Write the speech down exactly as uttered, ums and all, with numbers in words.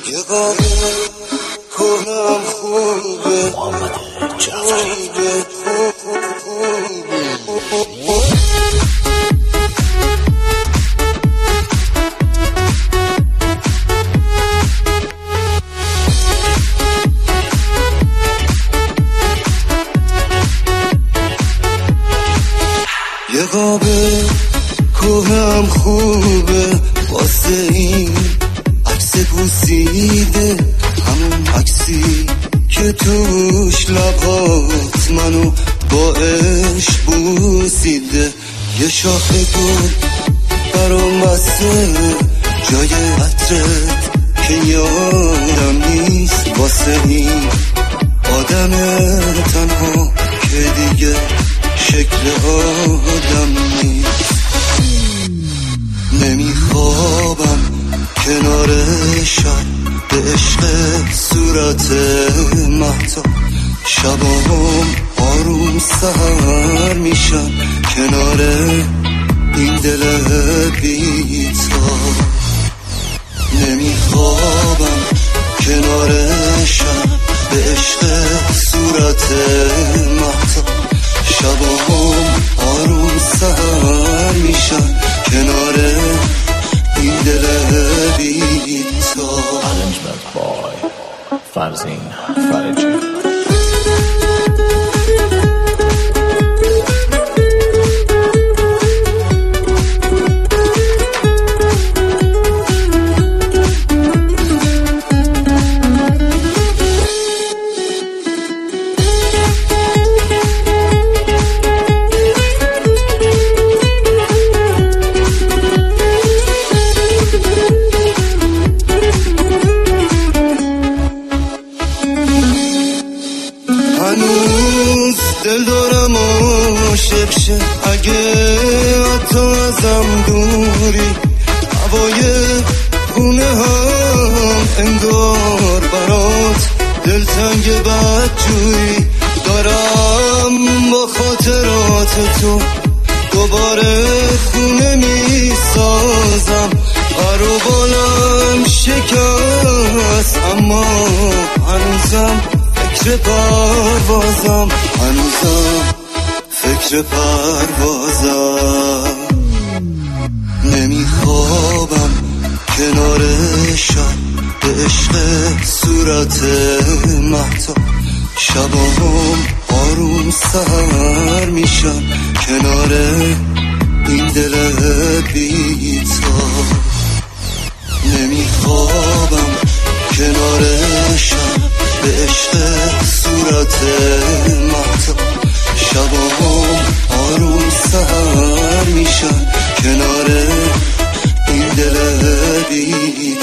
یه قابل کنم خوبه محمد جعفری یه قابل کنم خوبه واسه این عکس بوسیده، همون عکسی که توش لبات منو با عشق بوسیده. یه شاخه گل برام بسته جای عطرت که یادم نیست، واسه این آدم تنها که دیگه شکل آدم نیست. نمیخوابم کنار شب به عشق صورت مهتاب، شبام آروم سهر میشن کنار این دل بی‌تاب. نمیخوابم کنار شب به عشق صورت مهتاب، شبام آروم سهر میشن کنار این دل بی‌تاب. Arrangement by فرزین فرجی. هنوز دل دارم عاشق شه، اگه حتی ازم دوری هوای خونه هم انگار برات دلتنگ بدجویی. دارم با خاطرات تو دوباره خونه می سازم، پر و بالم شکست اما هنوزم فکر پروازم، هنوزم فکر پروازم. نمیخوابم کنار شب به عشق صورت مهتاب، شبام آروم سهر میشن کنار این دل بی‌تاب. نمیخوابم کنار شب به عشق صورت مهتاب، شبام آروم سهر میشن کنار این دل بی‌تاب.